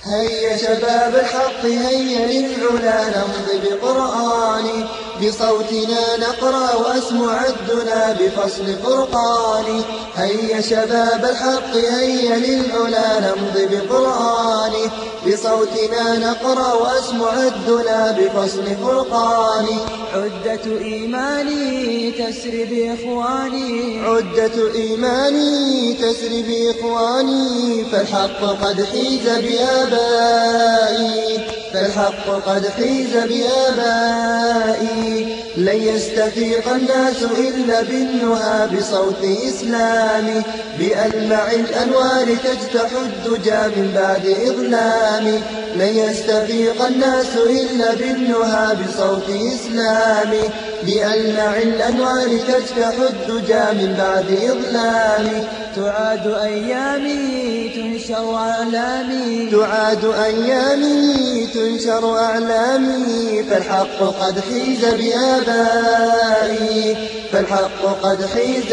هيا شباب الحق هيا للعلا نمضي بقرآن، بصوتنا نقرأ وأسمع عدنا بفصل فرقان. هيا شباب الحق هيا للعلا نمضي بقرآن، بصوتنا نقرأ وأسمع عدنا بفصل فرقان. عدة إيماني تسري بإخواني، عدة إيماني تسري بإخواني، فالحق قد حيز بآبائي، فالحق قد حيز بآبائي. لن يستفيق الناس إلا بالنهى بصوت إسلامي، بألمع الأنوار تجتاح الدجى من بعد إظلامي. لن يستفيق الناس إلا بالنهى بصوت إسلامي، بألمع الأنوار تجتاح الدجى من بعد إظلامي. تعاد أيامي تنشر أعلامي، تعاد أيامي تنشر أعلامي، فالحق قد حيز بآبائي، فالحق قد حيز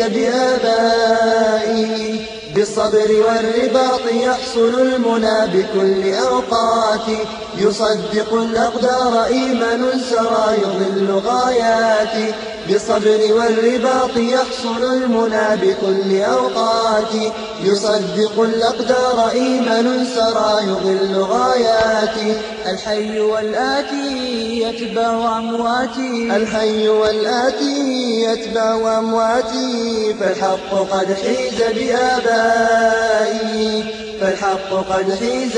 بآبائي. بالصبر والرباط يحصل المنى بكل أوقات، يصدق الأقدار إيمان سرى يضل غاياتي. بالصبر والرباط يحصل المنى بكل أوقات، يصدق الأقدار إيمان سرى يضل غاياتي. الحي والآتي يتبع أمواتي، الحي والآتي يتبع أمواتي، فالحق قد حيز بآبائي، فالحق قد حيز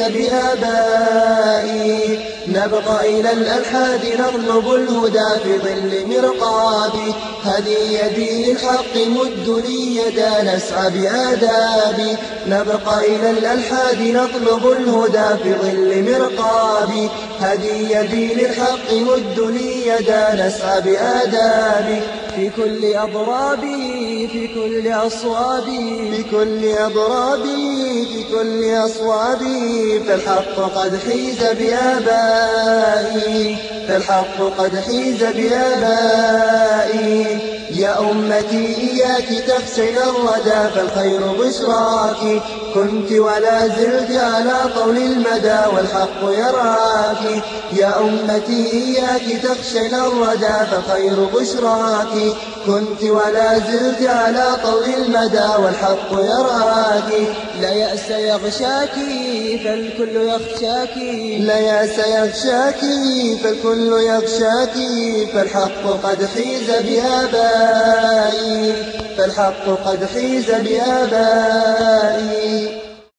بآبائي. نبقى إلى الألحاد نطلب الهدى في ظل مرقابي، هدي يدي للحق مد لي يدا نسعى بآدابي. نبقى إلى الألحاد نطلب الهدى في ظل مرقابي، هدي يدي للحق مد لي يدا نسعى بآدابي. في كل أضرابي في كل أصوابي، في كل أضرابي في كل أصوابي، فالحق قد حيز بآبائي، فالحق قد حيز بآبائي. يا أمتي إياك تخشين الردى فالخير بشراك، كنت ولا زلت على طول المدى والحق يراك. يا أمتي إياك تخشين الردى فالخير بشراك، كنت ولا زلت على طول المدى والحق يراك. لا يأس يغشاك فالكل يخشاك، لا يأس يغشاك فالكل يغشاك، فالحق قد حيز بآبائي، فالحق قد حيز بآبائي.